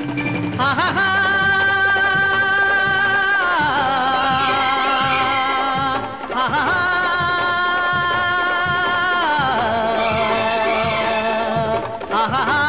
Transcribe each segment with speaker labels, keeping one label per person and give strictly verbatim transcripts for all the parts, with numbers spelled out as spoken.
Speaker 1: हा हा हा हा हा हा हा हा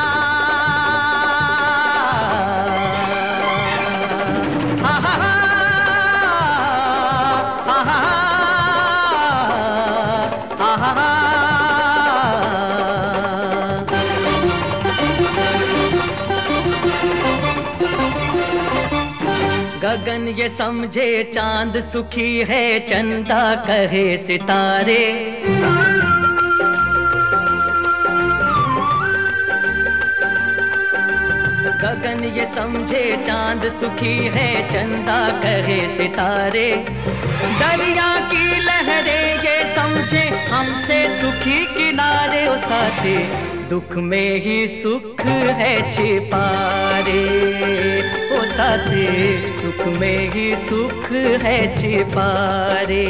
Speaker 1: गगन ये समझे चांद सुखी है, चंदा कहे सितारे। गगन ये समझे चांद सुखी है, चंदा कहे सितारे। दरिया की लहरें ये समझे हमसे सुखी किनारे। ओ साथी दुख में ही सुख है छिपा रे। ओ साथी दुख में ही सुख है छिपा रे।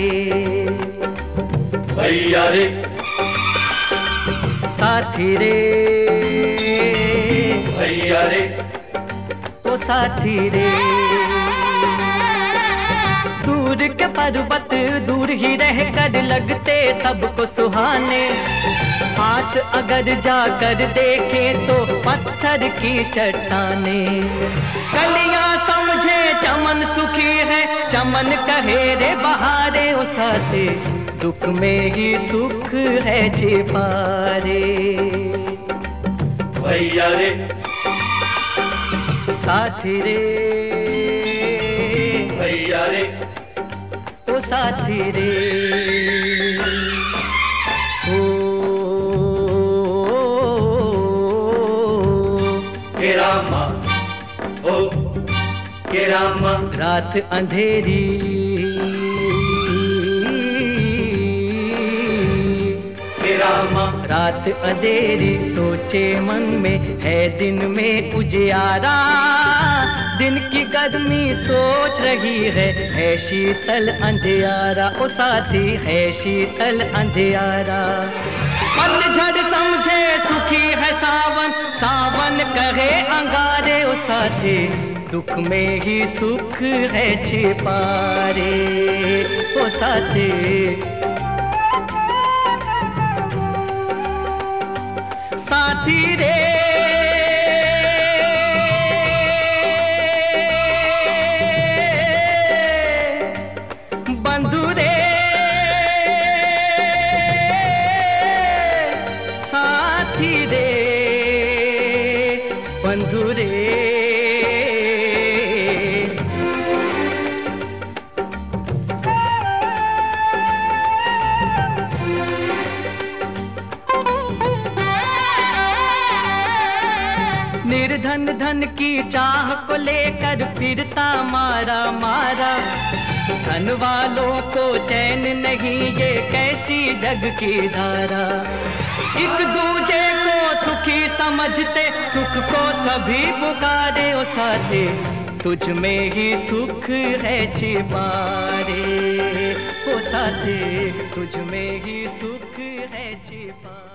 Speaker 2: भैया रे
Speaker 1: साथी रे,
Speaker 2: भैया रे
Speaker 1: ओ साथी रे। दूर के पर्वत दूर ही रह कर लगते सबको सुहाने। पास अगर जाकर देखे तो पत्थर की चट्टाने। कलियां समझे चमन सुखी है, चमन कहे रे बहारे। ओ साथी दुख में ही सुख है छिपा रे।
Speaker 2: भैया रे
Speaker 1: साथी रे,
Speaker 2: भैया रे
Speaker 1: ओ साथी रे। ओ
Speaker 2: के रामा ओ के रामा।
Speaker 1: रात अंधेरी
Speaker 2: के रामा।
Speaker 1: रात अंधेरी सोचे मन में है दिन में उजियारा। दिन की गर्मी सोच रही है, है शीतल अंधियारा। ओ साथी है शीतल अंधियारा। पतझड़ समझे सुखी है सावन, सावन कहे अंगारे। ओ साथी दुख में ही सुख है छिपा रे। ओ साथी साथी रे, बंधु रे, साथी रे, बंधु रे। निर्धन धन की चाह को लेकर फिरता मारा मारा। धन वालों को चैन नहीं, ये कैसी जग की धारा। एक दूजे को सुखी समझते, सुख को सभी पुकारे। ओ साथी तुझ में ही सुख है छिपा रे। ओ साथी तुझ में ही सुख है छिपा।